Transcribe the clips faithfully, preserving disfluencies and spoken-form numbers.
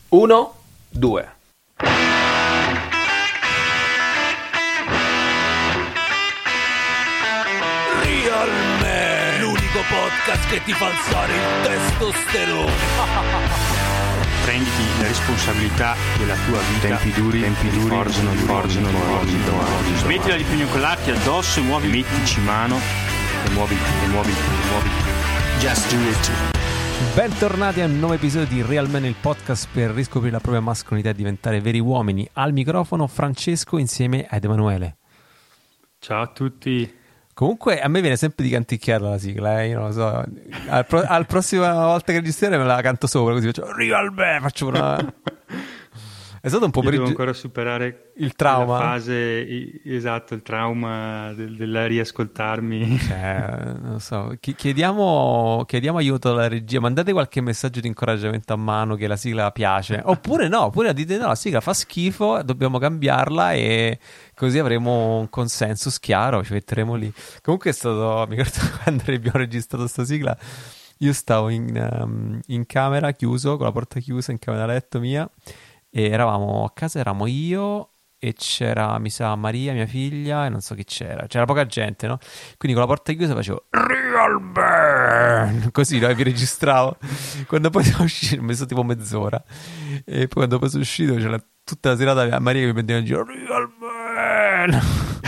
Uno, due. Real Man, l'unico podcast che ti fa alzare il testosterone. Prenditi la responsabilità della tua vita. Tempi duri, tempi duri, forgiano, forgiano, forgiano. Smettila di pignocolarti addosso e muovi, mettici mano e muovi, e muovi, e muovi. Just do it. Bentornati a un nuovo episodio di Real Man, il podcast per riscoprire la propria mascolinità e diventare veri uomini. Al microfono Francesco insieme ad Emanuele. Ciao a tutti. Comunque a me viene sempre di canticchiarla la sigla, eh? Io non lo so. Al, pro- al prossima volta che registrerò me la canto sopra, così faccio Real Man, faccio una... È stato un po' Io per devo il... ancora superare il trauma. la fase, i- esatto, il trauma del, del riascoltarmi. Cioè, non so, Chi- chiediamo, chiediamo aiuto alla regia, mandate qualche messaggio di incoraggiamento a mano che la sigla piace, oppure no, oppure dite no, la sigla fa schifo, dobbiamo cambiarla e così avremo un consenso chiaro, ci metteremo lì. Comunque è stato, mi ricordo quando abbiamo registrato sta sigla, io stavo in, um, in camera chiuso, con la porta chiusa in camera letto mia, e eravamo a casa, eravamo io e c'era, mi sa, Maria, mia figlia, e non so chi c'era, c'era poca gente, no? Quindi con la porta chiusa facevo Real Man, così, no? E vi registravo. Quando poi sono uscito, ho messo tipo mezz'ora, e poi quando poi sono uscito c'era tutta la serata Maria che mi prendeva in giro Real Man.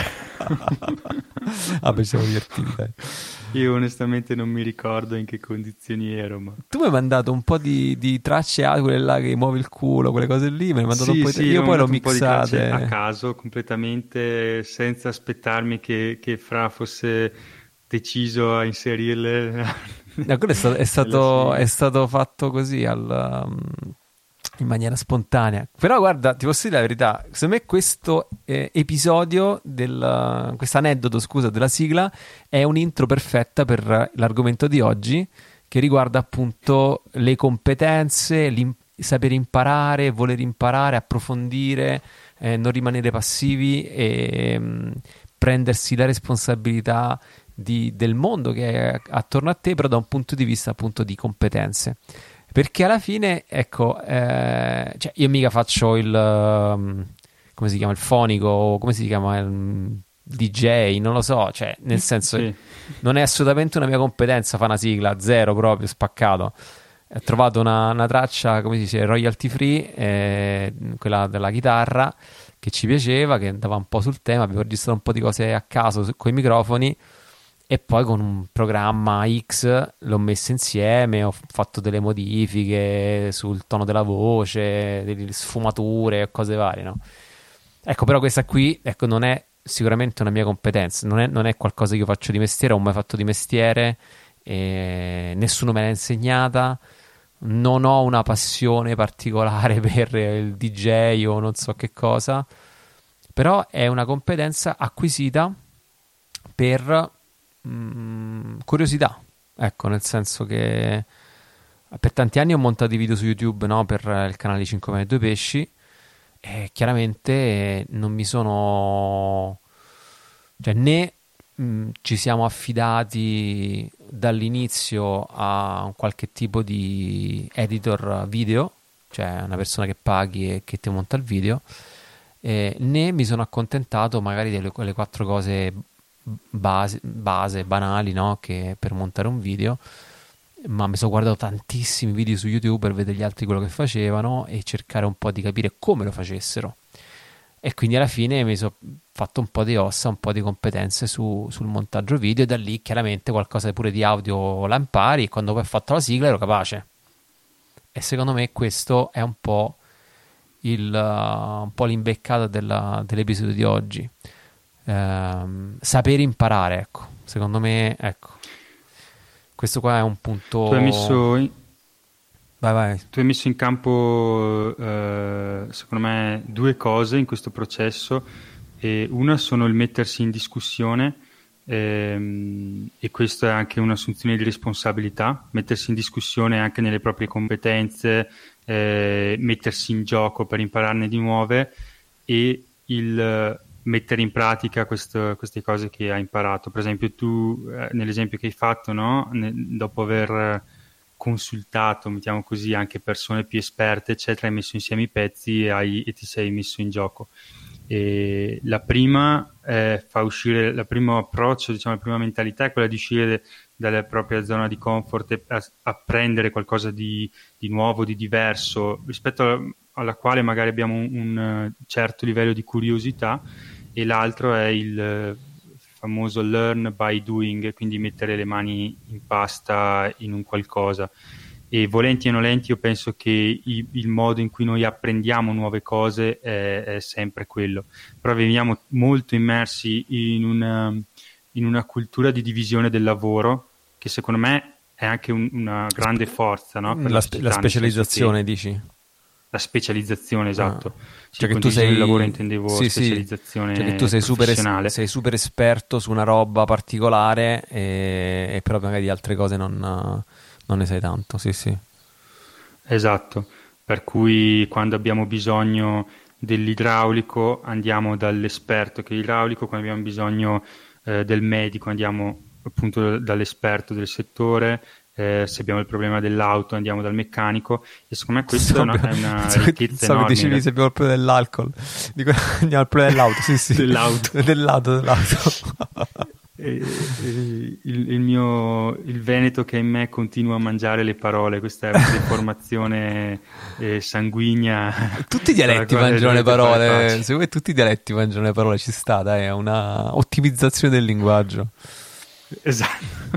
Vabbè, ci siamo divertiti, dai. Io onestamente non mi ricordo in che condizioni ero, ma... Tu mi hai mandato un po' di, di tracce audio, quelle là che muovi il culo, quelle cose lì, mi hai mandato Sì, un po' di... sì, Io ho poi l'ho mandato un po' di tracce mixate a caso, completamente, senza aspettarmi che, che Fra fosse deciso a inserirle. No, quello è stato, è stato, è stato fatto così al, um, in maniera spontanea. Però guarda, ti posso dire la verità, secondo me questo eh, episodio del, questo aneddoto, scusa, della sigla è un'intro perfetta per l'argomento di oggi, che riguarda appunto le competenze, l'im- saper imparare, voler imparare, approfondire, eh, non rimanere passivi e mh, prendersi la responsabilità di, del mondo che è attorno a te, però da un punto di vista appunto di competenze. Perché alla fine, ecco, eh, cioè io mica faccio il, um, come si chiama, il fonico, come si chiama, il D J, non lo so, cioè nel senso Sì. non è assolutamente una mia competenza fa una sigla, zero proprio, spaccato. Ho trovato una, una traccia, come si dice, royalty free, eh, quella della chitarra, che ci piaceva, che andava un po' sul tema, avevo registrato un po' di cose a caso con i microfoni, e poi con un programma X l'ho messo insieme, ho fatto delle modifiche sul tono della voce, delle sfumature, cose varie, no? Ecco, però questa qui, ecco, non è sicuramente una mia competenza, non è, non è qualcosa che io faccio di mestiere, ho mai fatto di mestiere, e nessuno me l'ha insegnata, non ho una passione particolare per il D J o non so che cosa, però è una competenza acquisita per mh, curiosità, ecco, nel senso che per tanti anni ho montato i video su YouTube, no, per il canale cinque pane e due pesci, e chiaramente non mi sono, cioè, né mh, ci siamo affidati dall'inizio a un qualche tipo di editor video, cioè una persona che paghi e che ti monta il video, eh, né mi sono accontentato magari delle quelle quattro cose base, base banali, no, che per montare un video, ma mi sono guardato tantissimi video su YouTube per vedere gli altri quello che facevano e cercare un po' di capire come lo facessero, e quindi alla fine mi sono fatto un po' di ossa, un po' di competenze su, sul montaggio video, e da lì chiaramente qualcosa pure di audio la impari, e quando poi ho fatto la sigla ero capace. E secondo me questo è un po' il uh, un po' l'imbeccata della, dell'episodio di oggi. Um, sapere imparare, ecco, secondo me, ecco, questo qua è un punto. Tu hai messo in, vai vai tu hai messo in campo eh, secondo me due cose in questo processo, e una sono il mettersi in discussione, ehm, e questo è anche un'assunzione di responsabilità, mettersi in discussione anche nelle proprie competenze, eh, mettersi in gioco per impararne di nuove, e il mettere in pratica questo, queste cose che hai imparato. Per esempio tu, eh, nell'esempio che hai fatto, no? Ne, dopo aver consultato, mettiamo così, anche persone più esperte, eccetera, hai messo insieme i pezzi e, hai, e ti sei messo in gioco. E la prima eh, fa uscire, il primo approccio, diciamo, la prima mentalità è quella di uscire dalla propria zona di comfort e apprendere qualcosa di, di nuovo, di diverso, rispetto alla, alla quale magari abbiamo un, un certo livello di curiosità, e l'altro è il famoso learn by doing, quindi mettere le mani in pasta in un qualcosa. E volenti e nolenti io penso che i, il modo in cui noi apprendiamo nuove cose è, è sempre quello, però veniamo molto immersi in una, in una cultura di divisione del lavoro che secondo me è anche un, una grande forza, no? Per la, la, spe- la specializzazione, dici? La specializzazione, esatto. Ah. Sì, cioè che tu sei il lavoro intendevo sì, specializzazione, sì. Cioè che tu sei super, es- sei super esperto su una roba particolare e, e però magari di altre cose non, non ne sai tanto, sì sì. Esatto, per cui quando abbiamo bisogno dell'idraulico andiamo dall'esperto che è idraulico, quando abbiamo bisogno eh, del medico andiamo appunto dall'esperto del settore, eh, se abbiamo il problema dell'auto andiamo dal meccanico, e secondo me questa so, è una, è una so, ricchezza so enorme. So che dicevi se abbiamo il problema dell'alcol, dico, andiamo al problema dell'auto, sì sì. dell'auto. dell'auto, dell'auto. E, e, il, il mio il veneto che è in me continua a mangiare le parole, questa è una deformazione eh, sanguigna. Tutti i dialetti mangiano le parole, secondo me tutti i dialetti mangiano le parole, ci sta, dai, è una ottimizzazione del linguaggio. Esatto.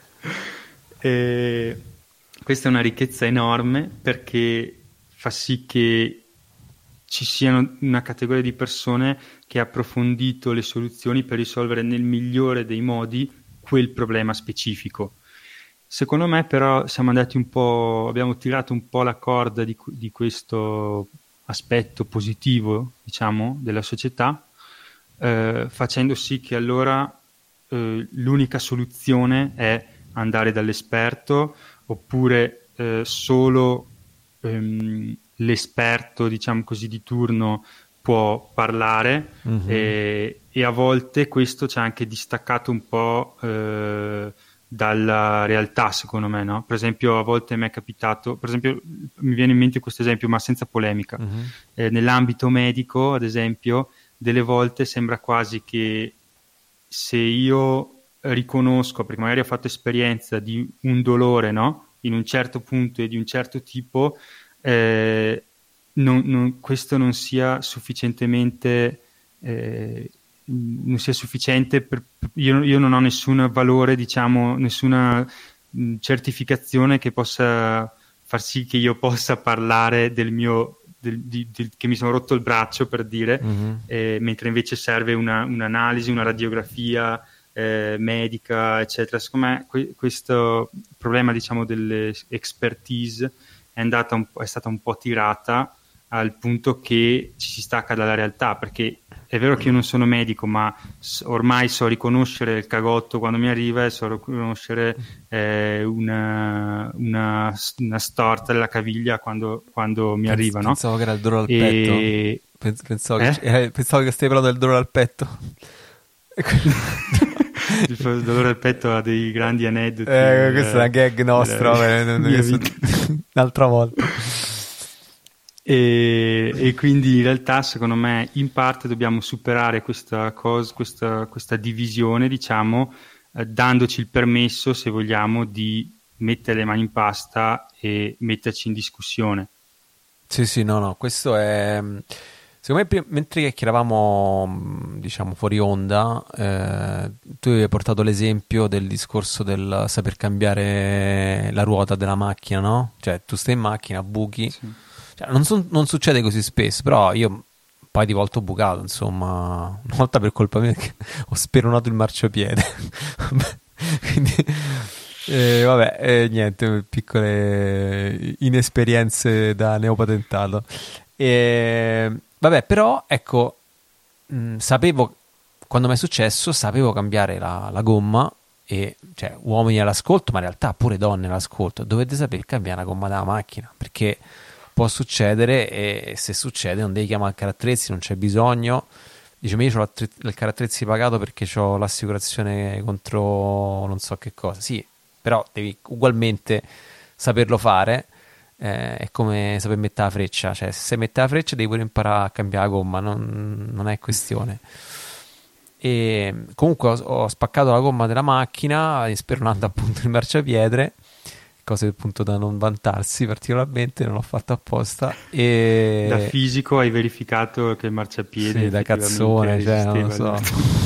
E questa è una ricchezza enorme perché fa sì che ci siano una categoria di persone che ha approfondito le soluzioni per risolvere nel migliore dei modi quel problema specifico. Secondo me però siamo andati un po', abbiamo tirato un po' la corda di, di questo aspetto positivo, diciamo, della società, eh, facendo sì che allora eh, l'unica soluzione è andare dall'esperto, oppure eh, solo ehm, l'esperto, diciamo così, di turno può parlare, mm-hmm. e, e a volte questo ci ha anche distaccato un po' eh, dalla realtà, secondo me, no? Per esempio a volte mi è capitato, per esempio mi viene in mente questo esempio ma senza polemica, mm-hmm. eh, nell'ambito medico ad esempio delle volte sembra quasi che se io riconosco, perché magari ho fatto esperienza di un dolore, no? In un certo punto e di un certo tipo, eh, non, non, questo non sia sufficientemente eh, non sia sufficiente per, io, io non ho nessun valore, diciamo, nessuna mh, certificazione che possa far sì che io possa parlare del mio del, di, del, che mi sono rotto il braccio, per dire, mm-hmm. eh, mentre invece serve una, un'analisi, una radiografia eh, medica, eccetera. Secondo me que- questo problema, diciamo, delle expertise è andata un po', è stata un po' tirata al punto che ci si stacca dalla realtà, perché è vero che io non sono medico, ma ormai so riconoscere il cagotto quando mi arriva e so riconoscere eh, una, una, una storta della caviglia quando, quando mi arriva, no? Pensavo che era il dolore al e... petto. Pensavo, eh? che, eh, pensavo che stai parlando del dolore al petto. Il dolore al petto ha dei grandi aneddoti. Eh, questa è una gag nostra, un'altra volta. E, e quindi in realtà secondo me in parte dobbiamo superare questa cosa, questa, questa divisione, diciamo, eh, dandoci il permesso, se vogliamo, di mettere le mani in pasta e metterci in discussione. Sì, sì, no, no, questo è... Secondo me, mentre chiacchieravamo, diciamo, fuori onda, eh, tu hai portato l'esempio del discorso del saper cambiare la ruota della macchina, no? Cioè, tu stai in macchina, buchi... Sì. Cioè, non, son, non succede così spesso, però io un paio di volte ho bucato, insomma, una volta per colpa mia che ho speronato il marciapiede. Quindi, eh, vabbè, eh, niente, piccole inesperienze da neopatentato. E, vabbè, però, ecco, mh, sapevo, quando mi è successo, sapevo cambiare la, la gomma, e cioè uomini all'ascolto, ma in realtà pure donne all'ascolto, dovete sapere cambiare la gomma della macchina, perché può succedere, e se succede non devi chiamare il carattrezzi, non c'è bisogno. Dice, ma io ho il carattrezzi pagato perché ho l'assicurazione contro non so che cosa. Sì, però devi ugualmente saperlo fare eh, è come saper mettere la freccia, cioè se mette la freccia devi pure imparare a cambiare la gomma, non, non è questione. E comunque ho, ho spaccato la gomma della macchina speronando appunto il marciapiede, cose appunto da non vantarsi particolarmente, non l'ho fatto apposta. E da fisico hai verificato che il marciapiede sì, da cazzone, cioè, non lo so.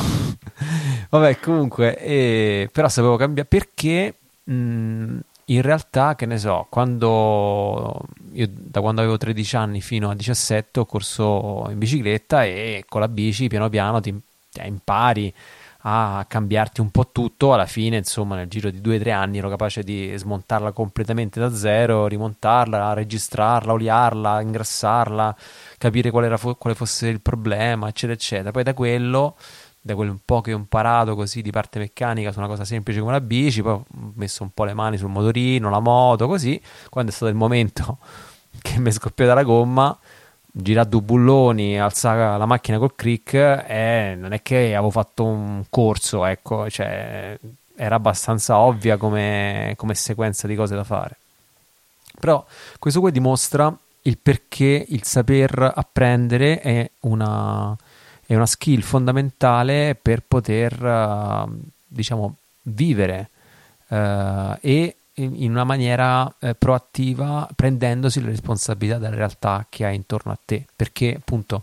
Vabbè, comunque, e... però sapevo cambiare perché mh, in realtà, che ne so, quando io da quando avevo tredici anni fino a diciassette ho corso in bicicletta e con la bici piano piano ti Cioè, impari a cambiarti un po' tutto. Alla fine, insomma, nel giro di due o tre anni ero capace di smontarla completamente da zero, rimontarla, registrarla, oliarla, ingrassarla, capire qual era fo- quale fosse il problema, eccetera, eccetera. Poi da quello, da quel un po' che ho imparato così di parte meccanica su una cosa semplice come la bici, poi ho messo un po' le mani sul motorino, la moto, così. Quando è stato il momento che mi è scoppiata la gomma, girare due bulloni, alzare la macchina col crick, eh, non è che avevo fatto un corso, ecco, cioè era abbastanza ovvia come, come sequenza di cose da fare. Però questo qui dimostra il perché il saper apprendere è una, è una skill fondamentale per poter, uh, diciamo, vivere uh, e in una maniera eh, proattiva, prendendosi le responsabilità della realtà che hai intorno a te, perché appunto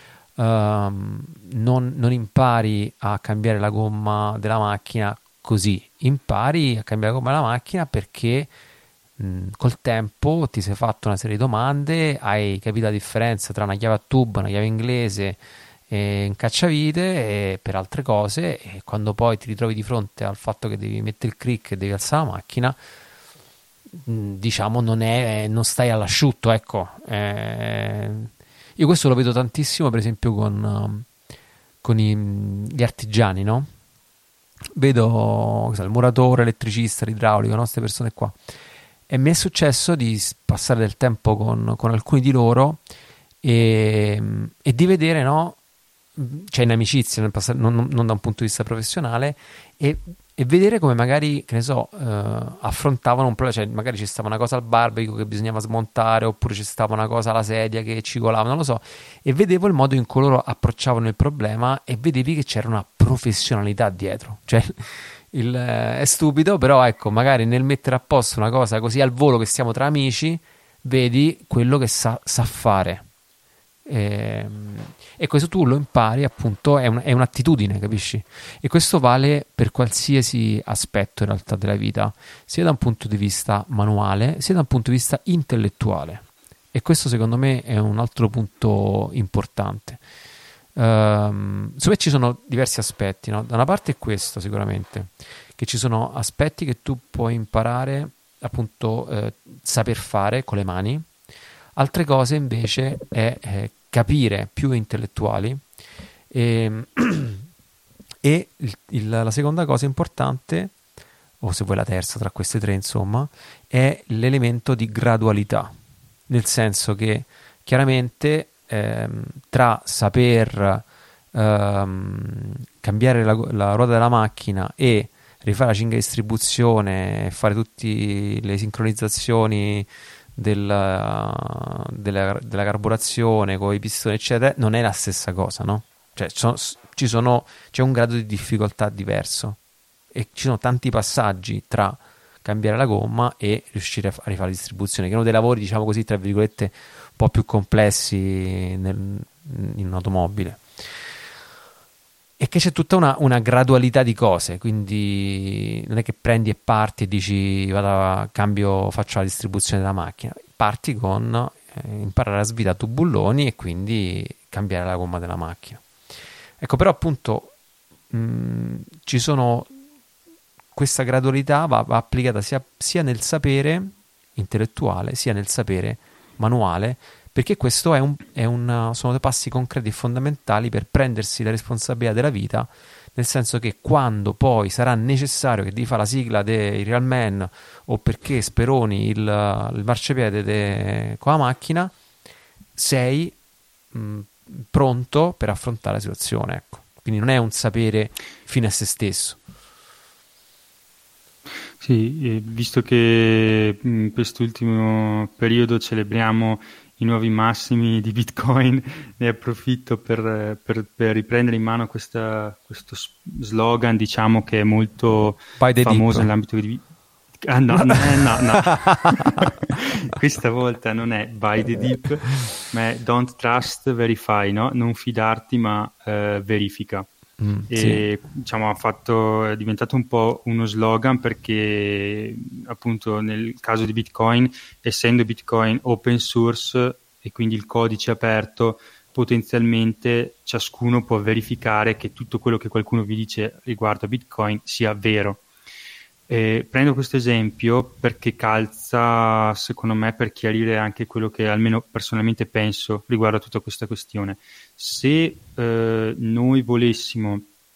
um, non, non impari a cambiare la gomma della macchina così, impari a cambiare la gomma della macchina perché mh, col tempo ti sei fatto una serie di domande, hai capito la differenza tra una chiave a tubo, una chiave inglese e un cacciavite e per altre cose, e quando poi ti ritrovi di fronte al fatto che devi mettere il crick e devi alzare la macchina, diciamo non è non stai all'asciutto, ecco. Eh, io questo lo vedo tantissimo per esempio con, con i, gli artigiani, no? Vedo so, il muratore, elettricista, l'idraulico, no? Queste persone qua, e mi è successo di passare del tempo con, con alcuni di loro e, e di vedere, no? Cioè in amicizia, nel passare, non, non da un punto di vista professionale, e e vedere come magari, che ne so, eh, affrontavano un problema, cioè magari ci stava una cosa al barbecue che bisognava smontare, oppure ci stava una cosa alla sedia che cicolava, non lo so, e vedevo il modo in cui loro approcciavano il problema e vedevi che c'era una professionalità dietro, cioè il, eh, è stupido, però ecco, magari nel mettere a posto una cosa così al volo che stiamo tra amici, vedi quello che sa, sa fare. E, e questo tu lo impari, appunto, è, un, è un'attitudine, capisci? E questo vale per qualsiasi aspetto in realtà della vita, sia da un punto di vista manuale sia da un punto di vista intellettuale, e questo secondo me è un altro punto importante. Um, su me ci sono diversi aspetti, no? Da una parte è questo, sicuramente, che ci sono aspetti che tu puoi imparare, appunto, eh, saper fare con le mani. Altre cose invece è eh, capire, più intellettuali, e, e il, il, la seconda cosa importante, o se vuoi la terza tra queste tre, insomma, è l'elemento di gradualità, nel senso che chiaramente ehm, tra saper ehm, cambiare la, la ruota della macchina e rifare la cinghia di distribuzione, fare tutte le sincronizzazioni Della, della, della carburazione con i pistoni eccetera, non è la stessa cosa, no? Cioè sono, ci sono, c'è un grado di difficoltà diverso e ci sono tanti passaggi tra cambiare la gomma e riuscire a rifare la distribuzione, che sono dei lavori, diciamo così, tra virgolette, un po' più complessi nel, in un'automobile, e che c'è tutta una, una gradualità di cose, quindi non è che prendi e parti e dici vado, cambio, faccio la distribuzione della macchina, parti con eh, imparare a svitare tu bulloni e quindi cambiare la gomma della macchina. Ecco, però appunto mh, ci sono, questa gradualità va, va applicata sia, sia nel sapere intellettuale sia nel sapere manuale, perché questo è un, è un, sono dei passi concreti e fondamentali per prendersi la responsabilità della vita, nel senso che quando poi sarà necessario che devi fare la sigla dei Real Man o perché speroni il, il marciapiede de, con la macchina, sei mh, pronto per affrontare la situazione, ecco. Quindi non è un sapere fine a se stesso. Sì, eh, visto che in quest'ultimo periodo celebriamo i nuovi massimi di Bitcoin, ne approfitto per, per- per riprendere in mano questa- questo s- slogan, diciamo, che è molto By the famoso dip. nell'ambito di... Ah, no, no, eh, no, no. Questa volta non è by the dip, ma è don't trust, verify, no? Non fidarti, ma eh, verifica. Mm, sì. E diciamo ha fatto, è diventato un po' uno slogan, perché appunto nel caso di Bitcoin, essendo Bitcoin open source e quindi il codice aperto, potenzialmente ciascuno può verificare che tutto quello che qualcuno vi dice riguardo a Bitcoin sia vero. Eh, prendo questo esempio perché calza, secondo me, per chiarire anche quello che almeno personalmente penso riguardo a tutta questa questione. Se eh, noi volessimo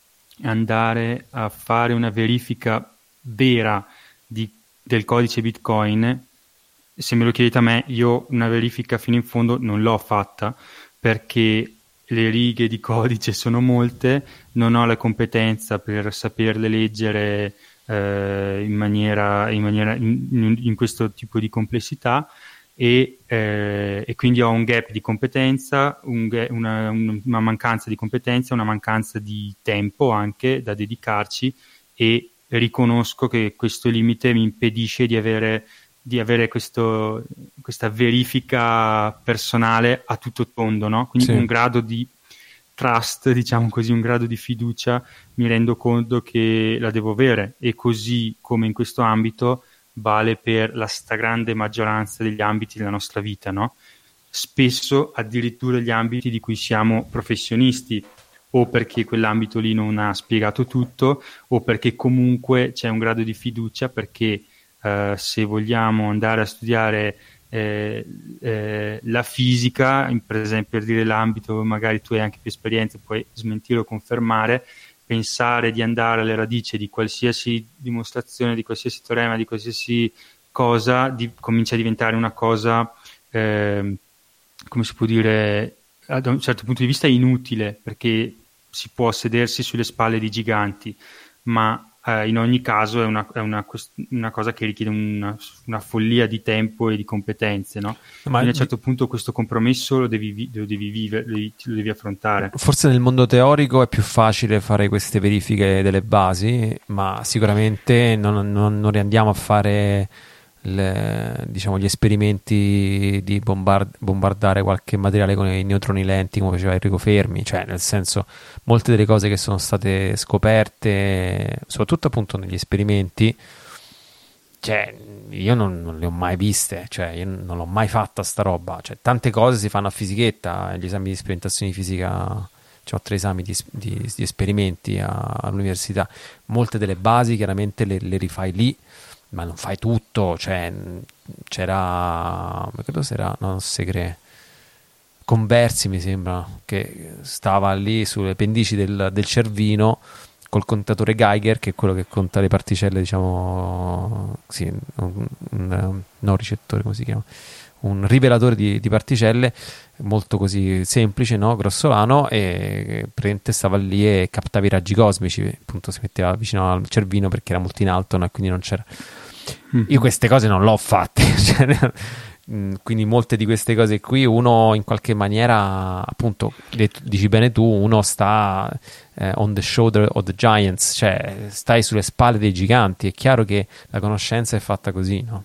andare a fare una verifica vera di- del codice Bitcoin, se me lo chiedete a me, io una verifica fino in fondo non l'ho fatta, perché le righe di codice sono molte, non ho la competenza per saperle leggere eh, in maniera, in, maniera in, in- in questo tipo di complessità, e, eh, e quindi ho un gap di competenza, un ga- una, un- una mancanza di competenza, una mancanza di tempo anche da dedicarci, e riconosco che questo limite mi impedisce di avere, di avere questo, questa verifica personale a tutto tondo, no? Quindi Sì. un grado di trust, diciamo così, un grado di fiducia, mi rendo conto che la devo avere, e così come in questo ambito vale per la stragrande maggioranza degli ambiti della nostra vita, no? Spesso addirittura gli ambiti di cui siamo professionisti, o perché quell'ambito lì non ha spiegato tutto, o perché comunque c'è un grado di fiducia, perché eh, se vogliamo andare a studiare eh, eh, la fisica, in- per esempio, per dire l'ambito, magari tu hai anche più esperienza, puoi smentire o confermare, pensare di andare alle radici di qualsiasi dimostrazione, di qualsiasi teorema, di qualsiasi cosa, di, comincia a diventare una cosa, eh, come si può dire, da un certo punto di vista inutile, perché si può sedersi sulle spalle di giganti, ma eh, in ogni caso è una, è una, quest- una cosa che richiede una, una follia di tempo e di competenze, no? Ma Quindi a un certo punto questo compromesso lo devi, vi- lo devi vivere, lo devi, lo devi affrontare. forse nel mondo teorico è più facile fare queste verifiche delle basi, ma sicuramente non, non, non andiamo a fare le- diciamo, gli esperimenti di bombard- bombardare qualche materiale con i neutroni lenti come faceva Enrico Fermi, cioè nel senso molte delle cose che sono state scoperte, soprattutto appunto negli esperimenti, cioè io non, non le ho mai viste, cioè io non l'ho mai fatta sta roba, cioè tante cose si fanno a fisichetta, gli esami di sperimentazione di fisica, cioè ho tre esami di, di- di esperimenti a- all'università, molte delle basi chiaramente le, le rifai lì, ma non fai tutto, cioè c'era, credo se era, no, non si crede, Conversi mi sembra, che stava lì sulle pendici del, del cervino col contatore Geiger, che è quello che conta le particelle, diciamo, sì, un, un, non ricettore, come si chiama? Un rivelatore di, di particelle molto così semplice, no? Grossolano, e praticamente stava lì e captava i raggi cosmici, appunto si metteva vicino al cervino perché era molto in alto, no? E quindi non c'era. Io queste cose non l'ho fatte, cioè, mh, quindi molte di queste cose qui uno in qualche maniera, appunto, le- dici bene tu, uno sta eh, on the shoulder of the giants, cioè stai sulle spalle dei giganti, è chiaro che la conoscenza è fatta così, no?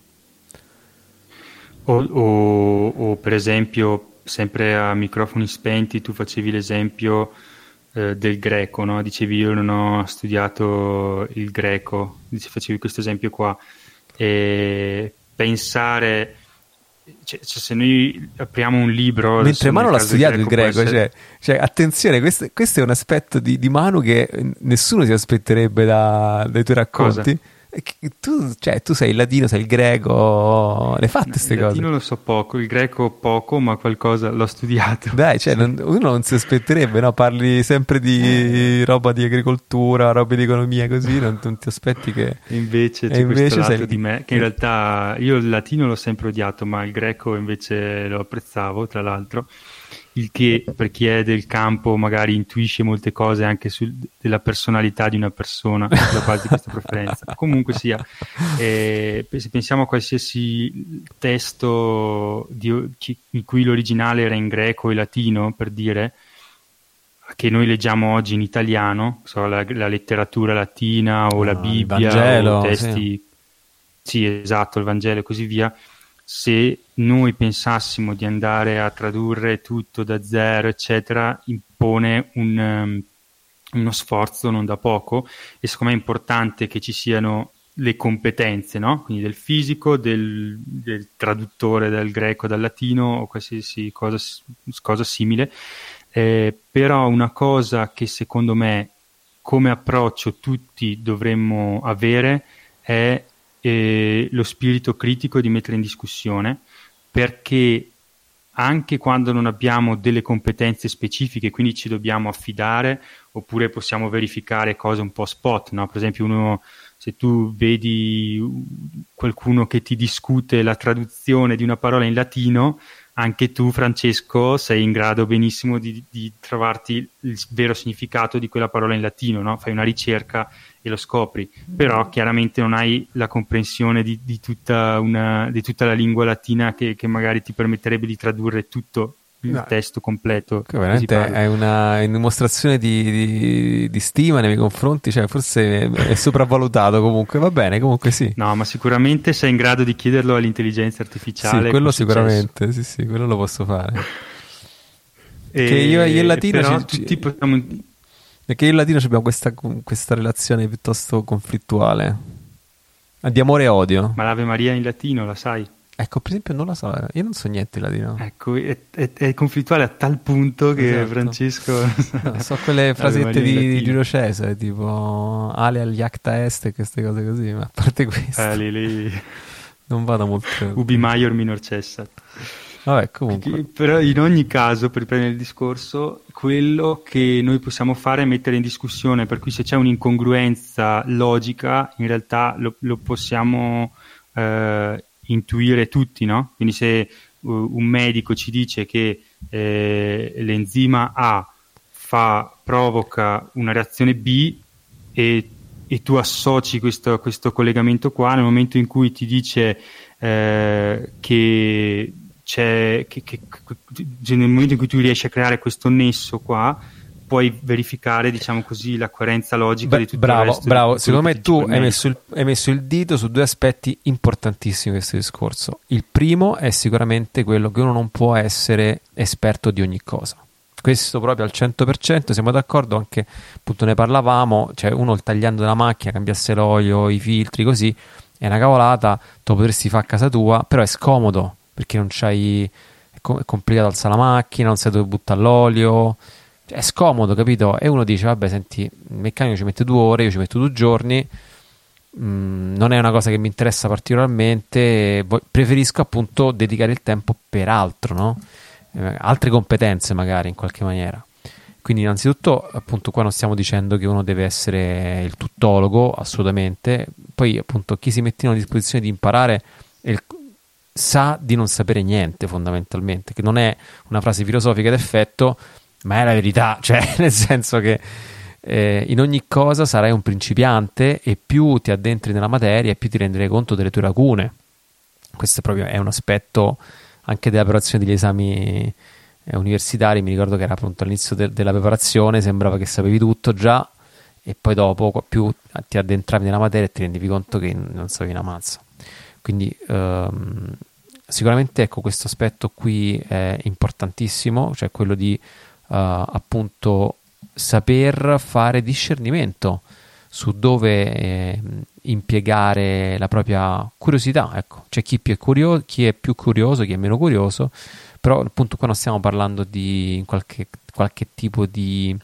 O, o- o, per esempio, sempre a microfoni spenti, tu facevi l'esempio eh, del greco, no? Dicevi io non ho studiato il greco, dice- facevi questo esempio qua, e pensare, cioè, cioè, se noi apriamo un libro, Mentre adesso Manu nel l'ha caso del studiato il può greco, essere- cioè, cioè, attenzione, questo, questo è un aspetto di, di Manu che nessuno si aspetterebbe da- dai tuoi racconti. E che Tu, cioè, tu sei il latino, sei il greco, le hai fatte queste il cose? latino lo so poco, il greco poco, ma qualcosa l'ho studiato. Dai, cioè, non- uno non si aspetterebbe, no? Parli sempre di roba di agricoltura, roba di economia, così, non, non ti aspetti che... E invece E c'è invece questo lato sei- di me che in realtà io il latino l'ho sempre odiato, ma il greco invece lo apprezzavo, tra l'altro. il che per chi è del campo magari intuisce molte cose anche sulla personalità di una persona sulla base di questa preferenza. Comunque sia, eh, se pensiamo a qualsiasi testo di, in cui l'originale era in greco e latino, per dire, che noi leggiamo oggi in italiano, so, la, la letteratura latina o la Bibbia, il Vangelo, o testi, sì. sì, esatto, il Vangelo e così via. Se noi pensassimo di andare a tradurre tutto da zero, eccetera, impone un, um, uno sforzo non da poco, e secondo me è importante che ci siano le competenze, no? Quindi del fisico, del, del traduttore dal greco, dal latino o qualsiasi cosa, cosa simile. Eh, però una cosa che secondo me come approccio tutti dovremmo avere è eh, lo spirito critico di mettere in discussione, perché anche quando non abbiamo delle competenze specifiche, quindi ci dobbiamo affidare, oppure possiamo verificare cose un po' spot, no? Per esempio uno, se tu vedi qualcuno che ti discute la traduzione di una parola in latino, anche tu, Francesco, sei in grado benissimo di, di trovarti il vero significato di quella parola in latino, no? Fai una ricerca e lo scopri, però chiaramente non hai la comprensione di, di, tutta, una, di tutta la lingua latina che, che magari ti permetterebbe di tradurre tutto il no. testo completo. Che veramente è una, una dimostrazione di, di, di stima nei miei confronti, cioè forse è sopravvalutato, comunque va bene, comunque sì. No, ma sicuramente sei in grado di chiederlo all'intelligenza artificiale. Sì, quello sicuramente, sì, sì, quello lo posso fare. E, che io e il latino però ci, tutti possiamo... Perché io e il latino abbiamo questa, questa relazione piuttosto conflittuale, di amore e odio. Ma l'Ave Maria in latino la sai? Ecco, per esempio non la so, io non so niente in latino. Ecco, è, è, è conflittuale a tal punto che esatto. Francesco... No, so quelle frasette di, di Giulio Cesare, tipo ale agli acta est e queste cose così, ma a parte questo... Eh, lì, lì... Non vado molto... Ubi maior minor cessat. Vabbè, comunque. Che, però in ogni caso, per riprendere il discorso, quello che noi possiamo fare è mettere in discussione, per cui se c'è un'incongruenza logica, in realtà lo, lo possiamo... Eh, intuire tutti, no? Quindi se uh, un medico ci dice che eh, l'enzima A fa, provoca una reazione B e, e tu associ questo, questo collegamento qua, nel momento in cui ti dice eh, che c'è che, che, che, nel momento in cui tu riesci a creare questo nesso qua, puoi verificare, diciamo così, la coerenza logica. Beh, di tutto bravo, il resto. Bravo, secondo me tu hai messo, il, hai messo il dito su due aspetti importantissimi di questo discorso. Il primo è sicuramente quello che uno non può essere esperto di ogni cosa. Questo proprio al cento per cento, siamo d'accordo, anche appunto ne parlavamo, cioè uno il tagliando della macchina, cambiasse l'olio, i filtri, così, è una cavolata, te lo potresti fare a casa tua, però è scomodo, perché non c'hai, è, com- è complicato alzare la macchina, non sai dove buttare l'olio, è scomodo, capito? E uno dice, vabbè, senti, il meccanico ci mette due ore, io ci metto due giorni, mm, non è una cosa che mi interessa particolarmente, vo- preferisco appunto dedicare il tempo per altro, no? Eh, altre competenze magari in qualche maniera. Quindi innanzitutto appunto qua non stiamo dicendo che uno deve essere il tuttologo, assolutamente, poi appunto chi si mette a disposizione di imparare il, sa di non sapere niente fondamentalmente, che non è una frase filosofica d'effetto, ma è la verità, cioè nel senso che eh, in ogni cosa sarai un principiante e più ti addentri nella materia e più ti renderai conto delle tue lacune. Questo è proprio è un aspetto anche della preparazione degli esami eh, universitari. Mi ricordo che era appunto all'inizio de- della preparazione, sembrava che sapevi tutto già e poi dopo più ti addentravi nella materia e ti rendevi conto che non sapevi una mazza. Quindi ehm, sicuramente ecco questo aspetto qui è importantissimo, cioè quello di Uh, appunto saper fare discernimento su dove eh, impiegare la propria curiosità, ecco, c'è chi, più è curio- chi è più curioso, chi è meno curioso, però appunto qua non stiamo parlando di qualche, qualche tipo di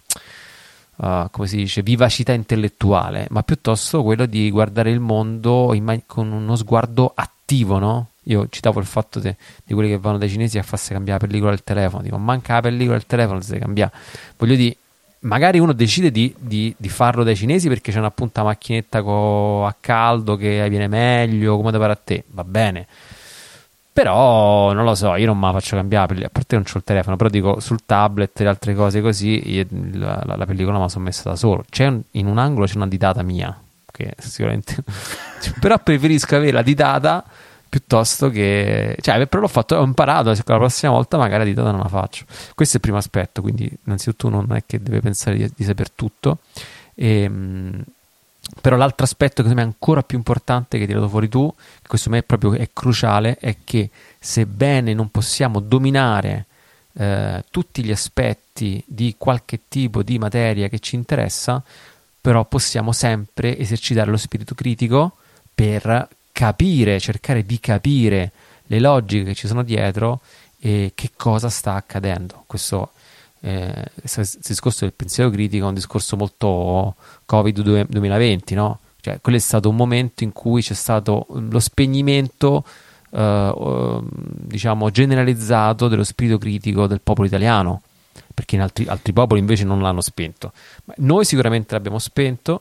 uh, come si dice, vivacità intellettuale, ma piuttosto quello di guardare il mondo in man- con uno sguardo attivo, no? Io citavo il fatto de, di quelli che vanno dai cinesi a farsi cambiare la pellicola del telefono, dico manca la pellicola del telefono, si deve cambiare. Voglio dire, magari uno decide di, di, di farlo dai cinesi perché c'è una appunto macchinetta co, a caldo che viene meglio, come da pare a te, va bene, Però non lo so, io non me la faccio cambiare, a parte non c'ho il telefono, però dico sul tablet e le altre cose così, io, la, la, la pellicola me la sono messa da solo. C'è un, in un angolo c'è una ditata mia, che sicuramente però preferisco avere la ditata piuttosto che, cioè, però l'ho fatto, ho imparato, la prossima volta magari la ditata non la faccio. Questo è il primo aspetto, quindi innanzitutto uno non è che deve pensare di, di saper tutto. E, però l'altro aspetto che secondo me è ancora più importante, che hai tirato fuori tu, che questo me è proprio è cruciale, è che sebbene non possiamo dominare eh, tutti gli aspetti di qualche tipo di materia che ci interessa, però possiamo sempre esercitare lo spirito critico per capire, cercare di capire le logiche che ci sono dietro e che cosa sta accadendo. Questo eh, il discorso del pensiero critico è un discorso molto Covid duemilaventi, no? Cioè, quello è stato un momento in cui c'è stato lo spegnimento eh, diciamo generalizzato dello spirito critico del popolo italiano, perché in altri, altri popoli invece non l'hanno spento. Ma noi sicuramente l'abbiamo spento,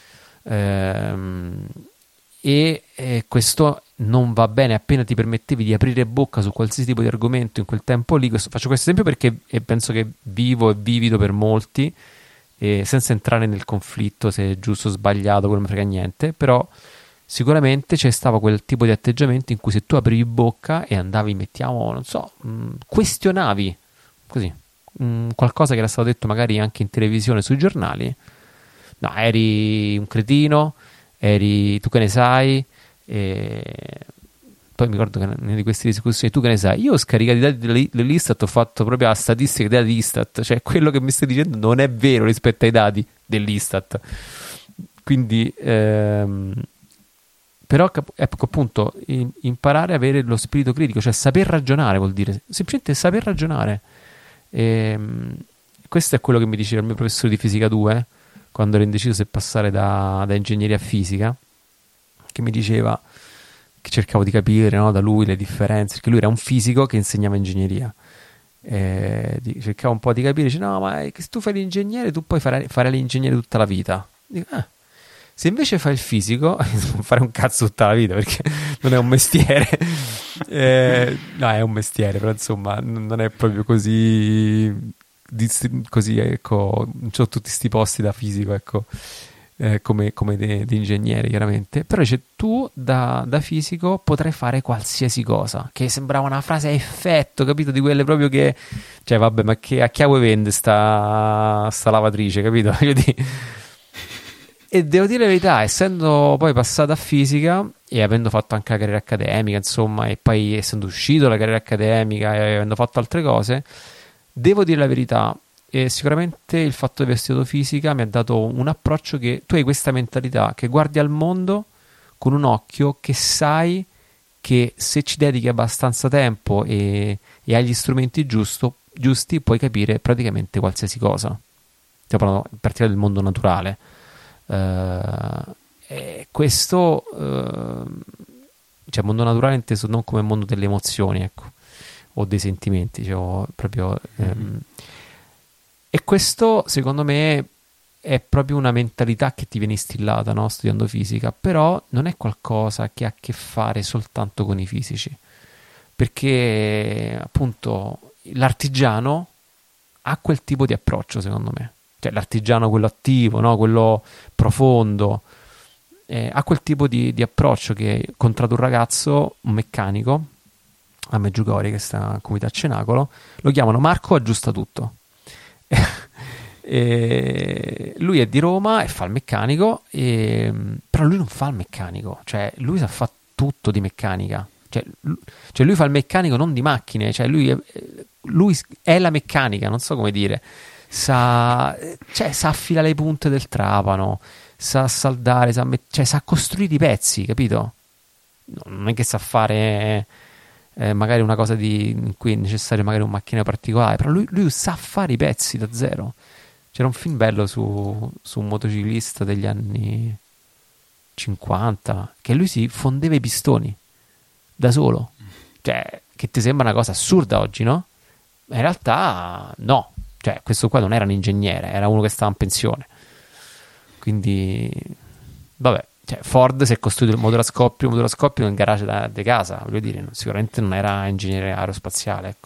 ehm, e, e questo non va bene. Appena ti permettevi di aprire bocca su qualsiasi tipo di argomento in quel tempo lì, questo, faccio questo esempio perché e penso che vivo e vivido per molti, e senza entrare nel conflitto se è giusto o sbagliato, quello non mi frega niente, però sicuramente c'è stato quel tipo di atteggiamento in cui se tu aprivi bocca e andavi, mettiamo, non so, mh, questionavi così mh, qualcosa che era stato detto magari anche in televisione, sui giornali, no, eri un cretino, eri tu che ne sai. E poi mi ricordo che in una di queste discussioni, tu che ne sai, io ho scaricato i dati dell'Istat, ho fatto proprio la statistica dei dati dell'Istat, cioè quello che mi stai dicendo non è vero rispetto ai dati dell'Istat. Quindi ehm, però ecco appunto imparare a avere lo spirito critico, cioè saper ragionare, vuol dire semplicemente saper ragionare. E questo è quello che mi diceva il mio professore di fisica due quando ero indeciso se passare da, da ingegneria a fisica, che mi diceva che cercavo di capire, no, da lui le differenze, perché lui era un fisico che insegnava ingegneria, e cercavo un po' di capire, dice no, ma se tu fai l'ingegnere tu puoi fare, fare l'ingegnere tutta la vita. Dico, ah, se invece fai il fisico non fare un cazzo tutta la vita, perché non è un mestiere. eh, no, è un mestiere, però insomma non è proprio così così, ecco, non c'ho tutti sti posti da fisico, ecco, eh, come, come di ingegnere chiaramente, però dice tu da, da fisico potrai fare qualsiasi cosa, che sembrava una frase a effetto, capito, di quelle proprio che, cioè vabbè, ma che a chi vuoi vende sta, sta lavatrice, capito? E devo dire la verità, essendo poi passato a fisica e avendo fatto anche la carriera accademica, insomma, e poi essendo uscito dalla carriera accademica e avendo fatto altre cose, devo dire la verità, e sicuramente il fatto di aver studiato fisica mi ha dato un approccio che tu hai questa mentalità, che guardi al mondo con un occhio che sai che se ci dedichi abbastanza tempo e, e hai gli strumenti giusto, giusti puoi capire praticamente qualsiasi cosa. Stiamo parlando in particolare del mondo naturale. Uh, e questo uh, cioè mondo naturale inteso non come mondo delle emozioni, ecco, o dei sentimenti, cioè, proprio mm-hmm. um, e questo secondo me è proprio una mentalità che ti viene instillata, no? Studiando fisica, però non è qualcosa che ha a che fare soltanto con i fisici, perché appunto l'artigiano ha quel tipo di approccio, secondo me, cioè l'artigiano quello attivo, no? Quello profondo, eh, ha quel tipo di, di approccio che ho incontrato un ragazzo, un meccanico a Meggiugori che sta a Comunità Cenacolo, lo chiamano Marco Aggiusta Tutto. E lui è di Roma e fa il meccanico, e, però lui non fa il meccanico, cioè lui sa fa tutto di meccanica, cioè, cioè lui fa il meccanico non di macchine, cioè lui è, lui è la meccanica, non so come dire, sa, cioè, sa affilare le punte del trapano, sa saldare, sa, met- cioè, sa costruire i pezzi, capito? Non è che sa fare eh, magari una cosa di, in cui è necessario magari un macchinario particolare, però lui, lui sa fare i pezzi da zero. C'era un film bello su, su un motociclista degli anni cinquanta che lui si fondeva i pistoni da solo, cioè che ti sembra una cosa assurda oggi, no? Ma in realtà no, cioè questo qua non era un ingegnere, era uno che stava in pensione, quindi vabbè, cioè, Ford si è costruito il motore a scoppio, il motore a scoppio nel garage da, di casa, voglio dire, sicuramente non era ingegnere aerospaziale, ecco.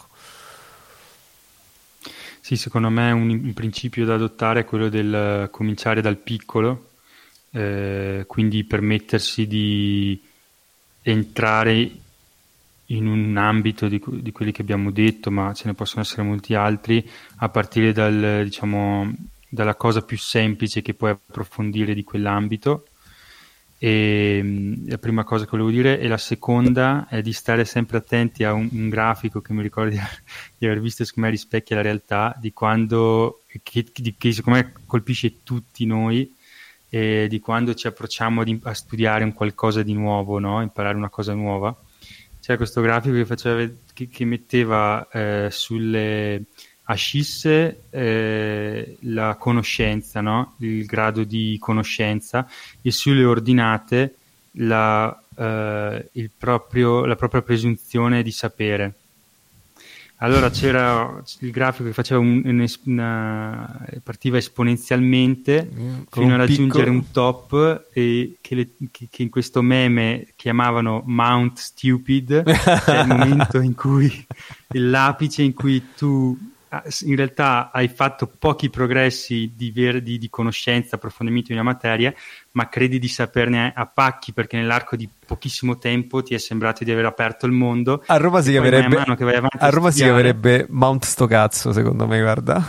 Sì, secondo me un, un principio da adottare è quello del cominciare dal piccolo, eh, quindi permettersi di entrare in un ambito di, di quelli che abbiamo detto, ma ce ne possono essere molti altri, a partire dal, diciamo, dalla cosa più semplice che puoi approfondire di quell'ambito. E mh, la prima cosa che volevo dire, e la seconda è di stare sempre attenti a un, un grafico che mi ricordo di, di aver visto, secondo me rispecchia la realtà di quando, che, che, che secondo me colpisce tutti noi, e di quando ci approcciamo di, a studiare un qualcosa di nuovo, no? Imparare una cosa nuova. C'era questo grafico che, faceva, che, che metteva eh, sulle ascisse eh, la conoscenza, no? Il grado di conoscenza, e sulle ordinate la, eh, il proprio, la propria presunzione di sapere. Allora c'era il grafico che faceva un, un, una, partiva esponenzialmente mm, fino a raggiungere piccolo... un top, e che, le, che, che in questo meme chiamavano Mount Stupid, cioè il momento in cui l'apice in cui tu in realtà hai fatto pochi progressi di, ver- di, di conoscenza, approfondimento di una materia, ma credi di saperne a pacchi, perché nell'arco di pochissimo tempo ti è sembrato di aver aperto il mondo. A Roma si chiamerebbe, a a Roma si chiamerebbe Mount sto cazzo, secondo me, guarda.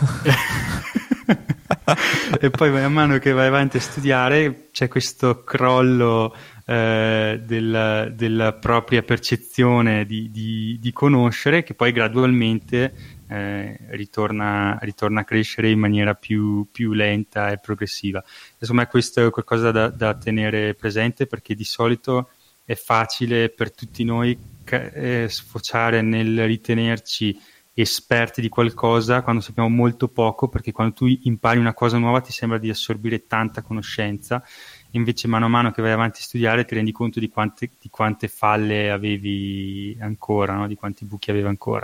E poi man mano che vai avanti a studiare c'è questo crollo eh, della, della propria percezione di, di, di conoscere, che poi gradualmente Eh, ritorna, ritorna a crescere in maniera più, più lenta e progressiva. Insomma, questo è qualcosa da, da tenere presente, perché di solito è facile per tutti noi eh, sfociare nel ritenerci esperti di qualcosa quando sappiamo molto poco, perché quando tu impari una cosa nuova ti sembra di assorbire tanta conoscenza, invece mano a mano che vai avanti a studiare ti rendi conto di quante, di quante falle avevi ancora, no? Di quanti buchi avevi ancora.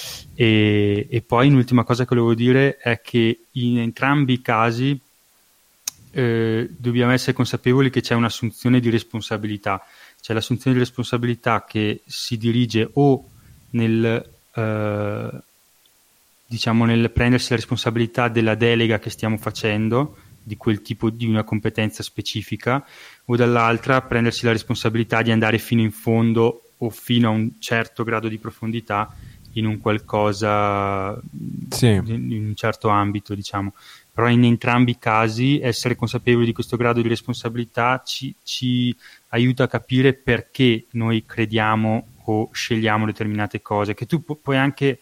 E, e poi un'ultima cosa che volevo dire è che in entrambi i casi eh, dobbiamo essere consapevoli che c'è un'assunzione di responsabilità. C'è l'assunzione di responsabilità che si dirige o nel eh, diciamo nel prendersi la responsabilità della delega che stiamo facendo, di quel tipo di una competenza specifica, o dall'altra prendersi la responsabilità di andare fino in fondo o fino a un certo grado di profondità in un qualcosa, sì, in un certo ambito, diciamo. Però in entrambi i casi essere consapevoli di questo grado di responsabilità ci, ci aiuta a capire perché noi crediamo o scegliamo determinate cose, che tu pu- puoi anche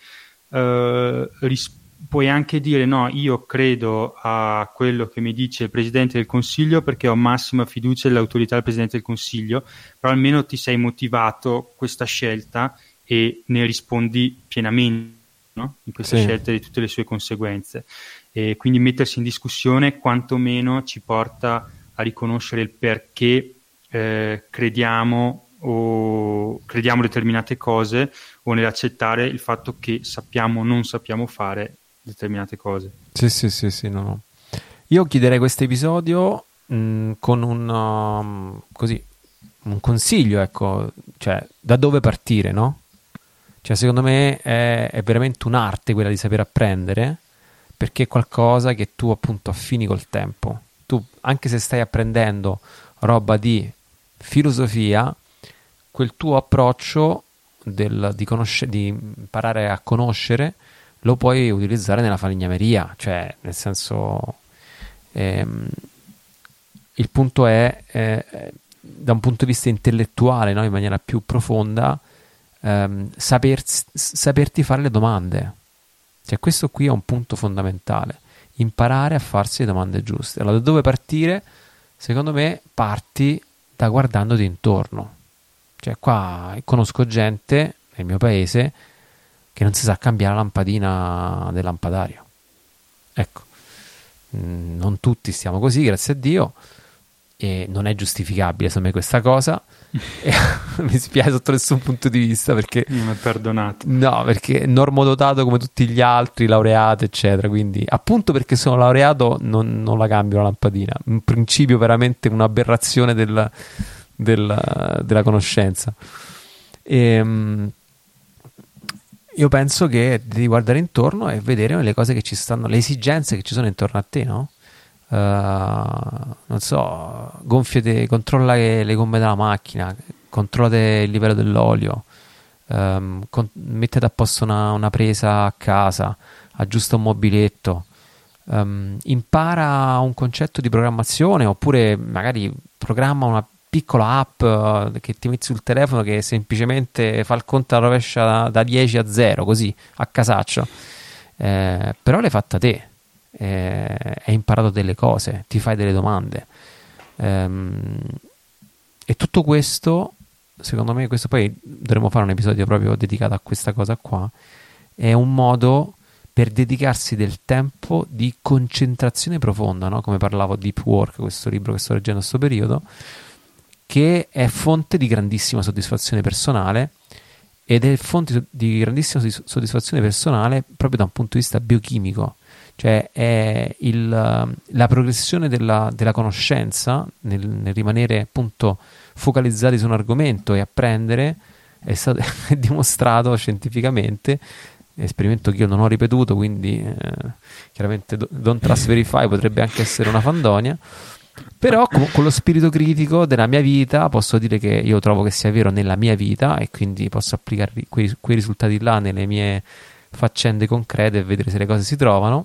eh, rispondere. Puoi anche dire no, io credo a quello che mi dice il Presidente del Consiglio perché ho massima fiducia nell'autorità del Presidente del Consiglio, però almeno ti sei motivato questa scelta e ne rispondi pienamente, no? In questa sì. scelta di tutte le sue conseguenze. E quindi mettersi in discussione quantomeno ci porta a riconoscere il perché eh, crediamo o crediamo determinate cose, o nell'accettare il fatto che sappiamo o non sappiamo fare determinate cose. Sì, sì, sì, sì, no, no. Io chiuderei questo episodio mh, con un um, così un consiglio, ecco, cioè da dove partire, no? Cioè secondo me è, è veramente un'arte quella di saper apprendere, perché è qualcosa che tu appunto affini col tempo. Tu, anche se stai apprendendo roba di filosofia, quel tuo approccio del, di, conosce- di imparare a conoscere lo puoi utilizzare nella falegnameria, cioè nel senso ehm, il punto è eh, da un punto di vista intellettuale, no? In maniera più profonda ehm, saper, saperti fare le domande, cioè questo qui è un punto fondamentale, imparare a farsi le domande giuste. Allora da dove partire? Secondo me parti da guardandoti intorno, cioè qua conosco gente nel mio paese che non si sa cambiare la lampadina del lampadario, ecco, non tutti stiamo così, grazie a Dio. e non è giustificabile secondo me questa cosa. E mi spiace sotto nessun punto di vista, perché non è perdonato. No, perché normodotato come tutti gli altri, laureato eccetera, quindi appunto perché sono laureato non, non la cambio la lampadina. Un principio veramente un'aberrazione del, del, della conoscenza. E, io penso che devi guardare intorno e vedere le cose che ci stanno, le esigenze che ci sono intorno a te, no? Uh, non so, gonfiate, controlla le, le gomme della macchina, controllate il livello dell'olio, um, con, mettete a posto una, una presa a casa, aggiusta un mobiletto, um, impara un concetto di programmazione, oppure magari programma una piccola app uh, che ti metti sul telefono che semplicemente fa il conto alla rovescia da, da dieci a zero, così a casaccio, eh, però l'hai fatta te. Eh, hai imparato delle cose, ti fai delle domande, ehm, e tutto questo, secondo me, questo poi dovremmo fare un episodio proprio dedicato a questa cosa qua, è un modo per dedicarsi del tempo di concentrazione profonda, no? Come parlavo, Deep Work, questo libro che sto leggendo in questo periodo, che è fonte di grandissima soddisfazione personale, ed è fonte di grandissima soddisfazione personale proprio da un punto di vista biochimico. Cioè è il, la progressione della, della conoscenza nel, nel rimanere appunto focalizzati su un argomento e apprendere è stato è dimostrato scientificamente, esperimento che io non ho ripetuto, quindi eh, chiaramente don't trust verify potrebbe anche essere una fandonia, però con, con lo spirito critico della mia vita posso dire che io trovo che sia vero nella mia vita, e quindi posso applicare quei, quei risultati là nelle mie faccende concrete e vedere se le cose si trovano.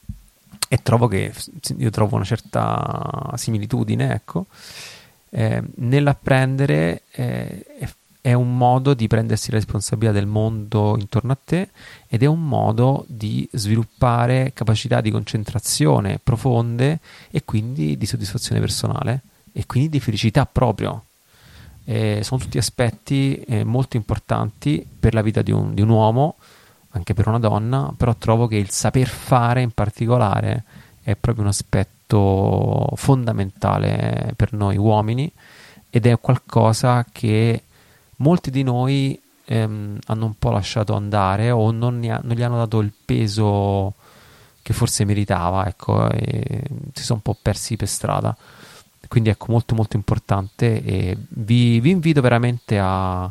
E trovo che io trovo una certa similitudine, ecco, eh, nell'apprendere eh, è, è un modo di prendersi la responsabilità del mondo intorno a te, ed è un modo di sviluppare capacità di concentrazione profonde e quindi di soddisfazione personale e quindi di felicità proprio. Eh, sono tutti aspetti eh, molto importanti per la vita di un, di un uomo, anche per una donna, però trovo che il saper fare in particolare è proprio un aspetto fondamentale per noi uomini, ed è qualcosa che molti di noi ehm, hanno un po' lasciato andare, o non, ne ha, non gli hanno dato il peso che forse meritava, ecco, e si sono un po' persi per strada. Quindi ecco, molto molto importante, e vi, vi invito veramente a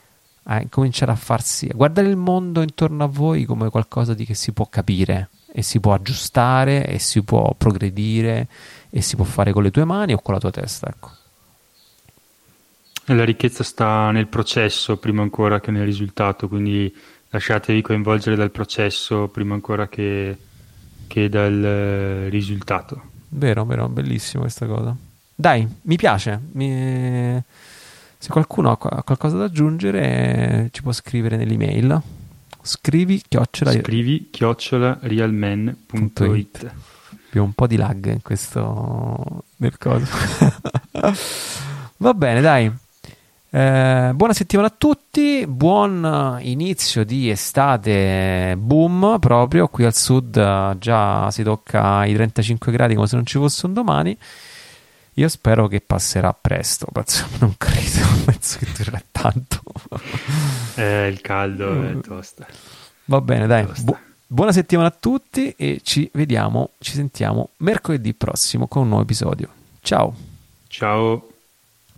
a cominciare a farsi, a guardare il mondo intorno a voi come qualcosa di che si può capire e si può aggiustare e si può progredire e si può fare con le tue mani o con la tua testa, ecco. E la ricchezza sta nel processo prima ancora che nel risultato, quindi lasciatevi coinvolgere dal processo prima ancora che, che dal eh, risultato. Vero, vero, bellissimo questa cosa. Dai, mi piace, mi... Se qualcuno ha qualcosa da aggiungere ci può scrivere nell'email. Scrivi chiocciola, Scrivi chiocciola realman punto it. Abbiamo un po' di lag in questo nel coso. Va bene, dai. Eh, buona settimana a tutti, buon inizio di estate boom, proprio qui al sud già si tocca i trentacinque gradi come se non ci fosse un domani. Io spero che passerà presto, penso, non credo, penso che durerà tanto. Eh, il caldo è tosta. Va bene, dai. Tosta. Bu- buona settimana a tutti e ci vediamo, ci sentiamo mercoledì prossimo con un nuovo episodio. Ciao. Ciao.